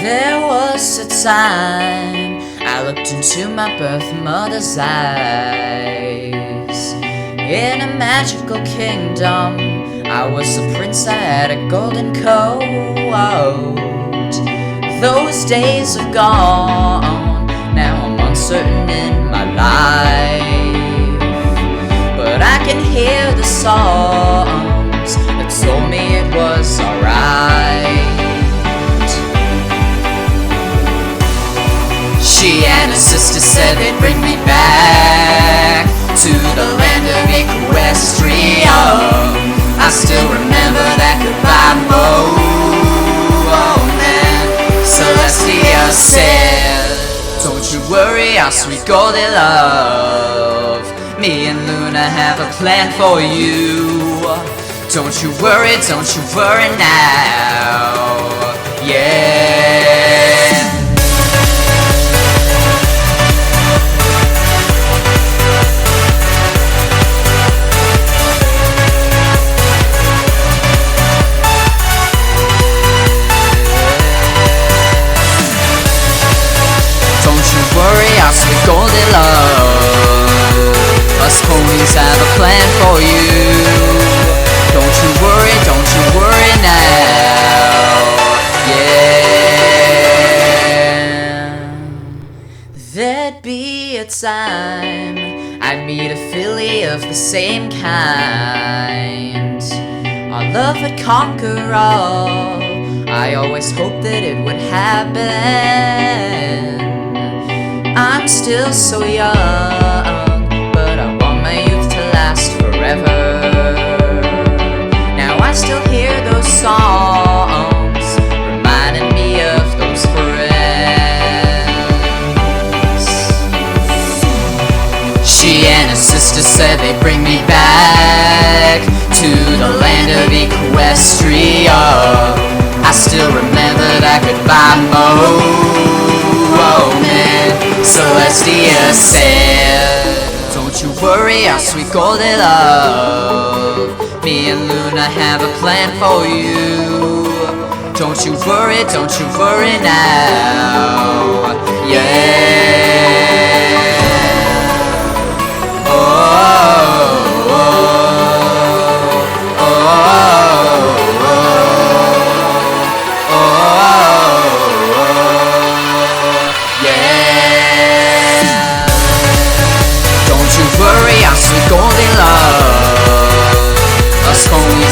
There was a time I looked into my birth mother's eyes. In a magical kingdom, I was a prince, I had a golden coat. Those days are gone, now I'm uncertain in my life. But I can hear the songs that told me it was alright. She and her sister said they'd bring me back to the land of Equestria. I still remember that goodbye moment. Celestia said, don't you worry, our sweet golden love. Me and Luna have a plan for you. Don't you worry now. Yeah. Our sweet golden love, us ponies have a plan for you. Don't you worry now. Yeah. There'd be a time I'd meet a filly of the same kind. Our love would conquer all. I always hoped that it would happen. I'm still so young, but I want my youth to last forever. Now I still hear those songs, reminding me of those friends. She and her sister said they'd bring me back to the land of Equestria. I still remember that goodbye moment. Celestia said, don't you worry, our sweet golden love. Me and Luna have a plan for you. Don't you worry now. Yeah. Sweet golden love, us ponies